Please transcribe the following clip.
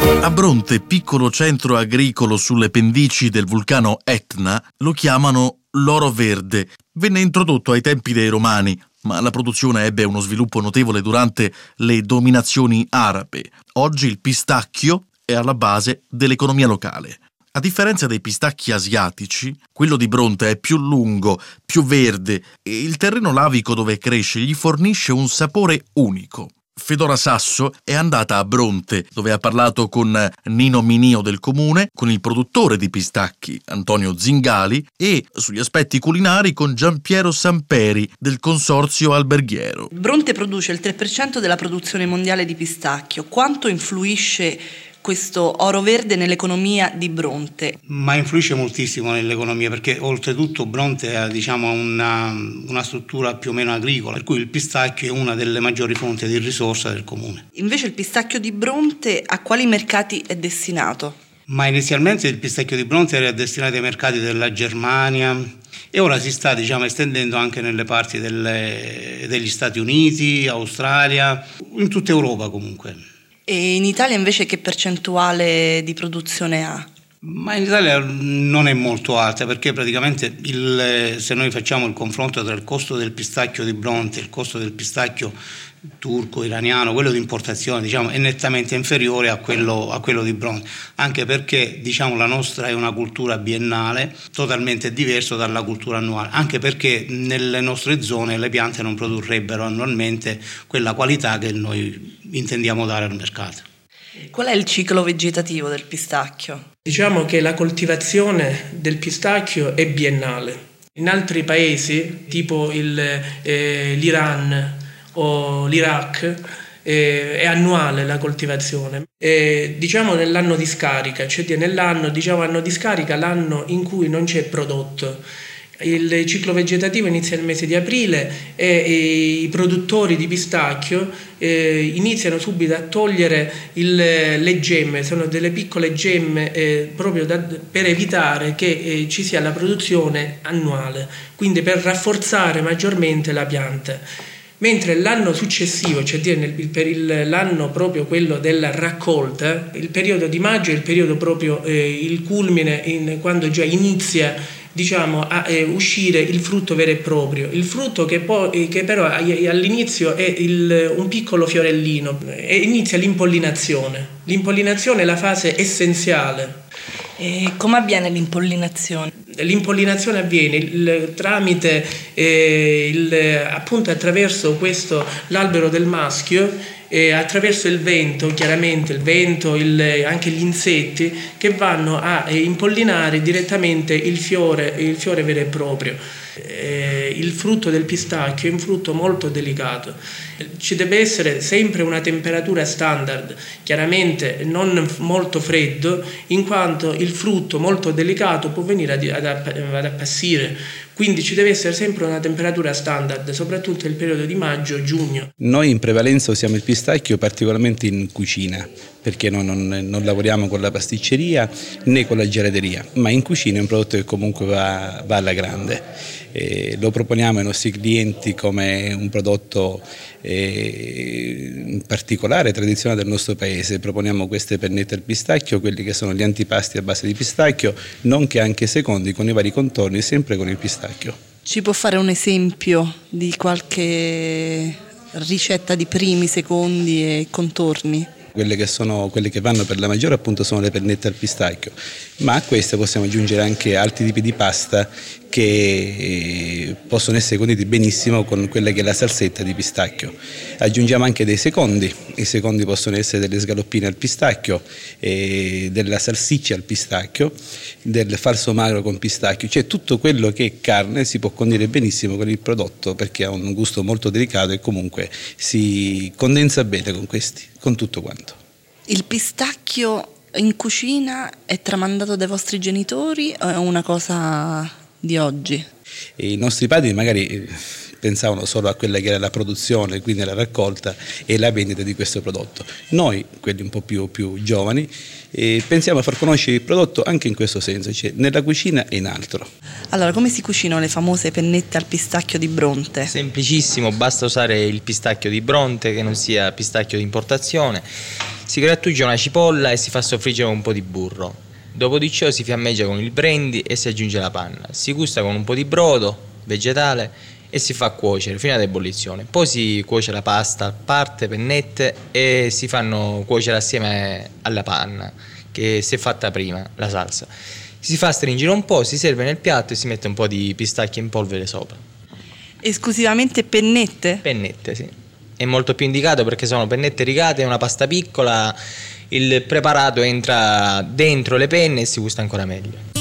A Bronte, piccolo centro agricolo sulle pendici del vulcano Etna, lo chiamano l'oro verde. Venne introdotto ai tempi dei Romani, ma la produzione ebbe uno sviluppo notevole durante le dominazioni arabe. Oggi il pistacchio è alla base dell'economia locale. A differenza dei pistacchi asiatici, quello di Bronte è più lungo, più verde e il terreno lavico dove cresce gli fornisce un sapore unico. Fedora Sasso è andata a Bronte, dove ha parlato con Nino Minio del comune, con il produttore di pistacchi, Antonio Zingali, e sugli aspetti culinari con Giampiero Samperi del consorzio alberghiero. Bronte produce il 3% della produzione mondiale di pistacchio. Quanto influisce questo oro verde nell'economia di Bronte? Ma influisce moltissimo nell'economia, perché oltretutto Bronte ha una struttura più o meno agricola, per cui il pistacchio è una delle maggiori fonti di risorsa del comune. Invece il pistacchio di Bronte a quali mercati è destinato? Ma inizialmente il pistacchio di Bronte era destinato ai mercati della Germania e ora si sta estendendo anche nelle parti degli Stati Uniti, Australia, in tutta Europa comunque. E in Italia invece che percentuale di produzione ha? Ma in Italia non è molto alta, perché praticamente se noi facciamo il confronto tra il costo del pistacchio di Bronte e il costo del pistacchio turco, iraniano, quello di importazione è nettamente inferiore a quello di Bronte, anche perché la nostra è una cultura biennale totalmente diverso dalla cultura annuale, anche perché nelle nostre zone le piante non produrrebbero annualmente quella qualità che noi intendiamo dare al mercato. Qual è il ciclo vegetativo del pistacchio? Diciamo che la coltivazione del pistacchio è biennale. In altri paesi, tipo l'Iran o l'Iraq, è annuale la coltivazione. Nell'anno di scarica, anno di scarica, l'anno in cui non c'è prodotto. Il ciclo vegetativo inizia il mese di aprile e i produttori di pistacchio iniziano subito a togliere le gemme, sono delle piccole gemme proprio per evitare che ci sia la produzione annuale, quindi per rafforzare maggiormente la pianta. Mentre l'anno successivo, per l'anno proprio quello della raccolta, il periodo di maggio è il periodo proprio il culmine quando già inizia a uscire il frutto vero e proprio, il frutto che però all'inizio è un piccolo fiorellino e inizia l'impollinazione. L'impollinazione è la fase essenziale. E come avviene l'impollinazione? L'impollinazione avviene tramite appunto attraverso l'albero del maschio, attraverso il vento, chiaramente il vento, anche gli insetti che vanno a impollinare direttamente il fiore vero e proprio. Il frutto del pistacchio è un frutto molto delicato, ci deve essere sempre una temperatura standard, chiaramente non molto freddo, in quanto il frutto molto delicato può venire ad appassire, quindi ci deve essere sempre una temperatura standard, soprattutto nel periodo di maggio-giugno. Noi in prevalenza usiamo il pistacchio particolarmente in cucina, perché noi non lavoriamo con la pasticceria né con la gelateria, ma in cucina è un prodotto che comunque va alla grande. Lo proponiamo ai nostri clienti come un prodotto particolare, tradizionale del nostro paese. Proponiamo queste pennette al pistacchio, quelli che sono gli antipasti a base di pistacchio, nonché anche secondi con i vari contorni, sempre con il pistacchio. Ci può fare un esempio di qualche ricetta di primi, secondi e contorni? Quelle che vanno per la maggiore appunto sono le pennette al pistacchio, ma a queste possiamo aggiungere anche altri tipi di pasta che possono essere conditi benissimo con quella che è la salsetta di pistacchio. Aggiungiamo anche dei secondi, i secondi possono essere delle scaloppine al pistacchio, della salsiccia al pistacchio, del falso magro con pistacchio, cioè tutto quello che è carne si può condire benissimo con il prodotto perché ha un gusto molto delicato e comunque si condensa bene con tutto quanto. Il pistacchio in cucina è tramandato dai vostri genitori o è una cosa di oggi? I nostri padri magari pensavano solo a quella che era la produzione, quindi la raccolta e la vendita di questo prodotto. Noi, quelli un po' più giovani, pensiamo a far conoscere il prodotto anche in questo senso, cioè nella cucina e in altro. Allora, come si cucinano le famose pennette al pistacchio di Bronte? Semplicissimo, basta usare il pistacchio di Bronte, che non sia pistacchio di importazione. Si grattugia una cipolla e si fa soffriggere un po' di burro. Dopo di ciò si fiammeggia con il brandy e si aggiunge la panna. Si gusta con un po' di brodo vegetale e si fa cuocere fino ad ebollizione. Poi si cuoce la pasta a parte, pennette, e si fanno cuocere assieme alla panna che si è fatta prima, la salsa. Si fa stringere un po', si serve nel piatto e si mette un po' di pistacchio in polvere sopra. Esclusivamente pennette? Pennette, sì. È molto più indicato perché sono pennette rigate, è una pasta piccola, il preparato entra dentro le penne e si gusta ancora meglio.